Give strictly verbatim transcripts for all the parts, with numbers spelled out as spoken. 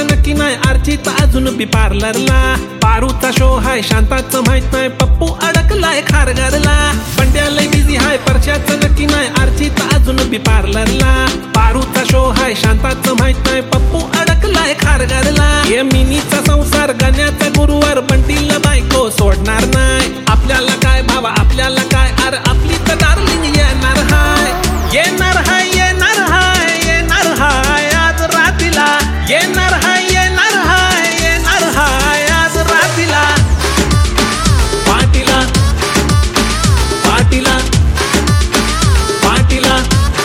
नक्की नाही, आर्चीचा अजून बी पार्लरला. पारूचा शो हाय, शांताचं माहित नाही, पप्पू अडकलाय खारघरला. पंड्या लय बिझी हाय, परशाचं नक्की नाही, आर्चीचा अजून बी पार्लरला. पारूचा शो हाय, शांताचं माहित नाही, पप्पू अडकलाय खारघरला. हे मिनीचा संसार गाण्याचा गुरुवार, बंटीला बायको सोडणार नाही. आपल्याला काय भावा, आपल्याला काय, अरे आपली तर डार्लिंग येणार हाय. येणार हाय, येणार हाय, येणार हाय आज रात्रीला. येणार हाय, येणार हाय, येणार हाय आज रात्रीला. पाटीला पाटीला पाटीला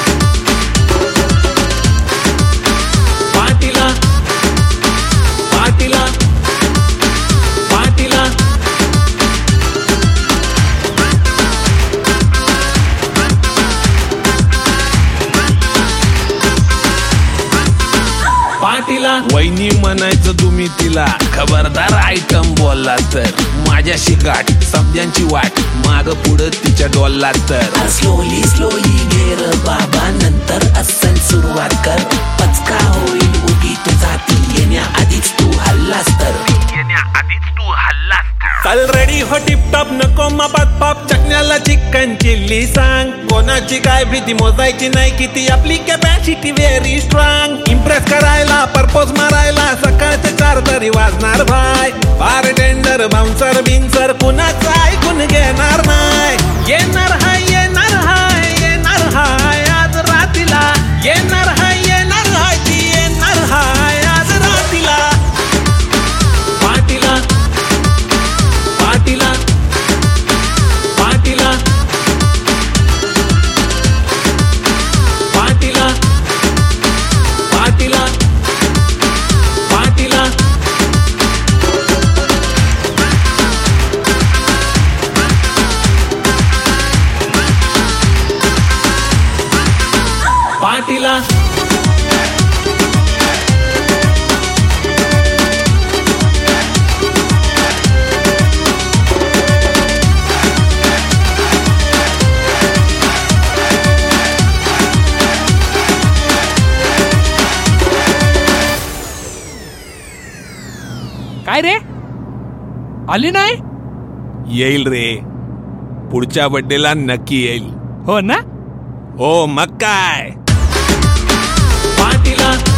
पाटीला पाटीला पाटीला पाटीला. वहिनी म्हणायचं तुम्ही तिला, खबरदार आयटम बोलला तर माझ्याशी गाठ, शब्दांची वाट माग पुढं तिच्या डोलला तर. स्लोली स्लोली घेर बाबा, नंतर असन सुरुवात कर. पचका होईल उगी तुझा ती येण्याआधीच तू हल्लास तर. येण्याआधीच तू हल्लास तर. चल रेडी हो टिपटॉप, नको मापात पाप. चकण्याला चिकन चिल्ली सांग, कोणाची काय भीती मोजायची नाही, किती आपली कॅपॅसिटी व्हेरी स्ट्रॉंग. इम्प्रेस करायला, परपोज मारायला, सकाळचे चार तरी वाजणार भाय. बार टेंडर बाउन्सर बिन्सर कुणाचं ऐकून घेणार नाही. येणार हाय, येणार हाय, येणार हाय आज रात्रीला. येणार हाय, येणार हाय, ती येणार हाय आज रात्रीला. पाटीला पाटीला पाटीला पाटीला पाटीला पाटीला पाटीला. काय रे, आली नाही? येईल रे, पुढच्या बर्थडेला नक्की येईल. हो ना? हो मग काय. पाटीला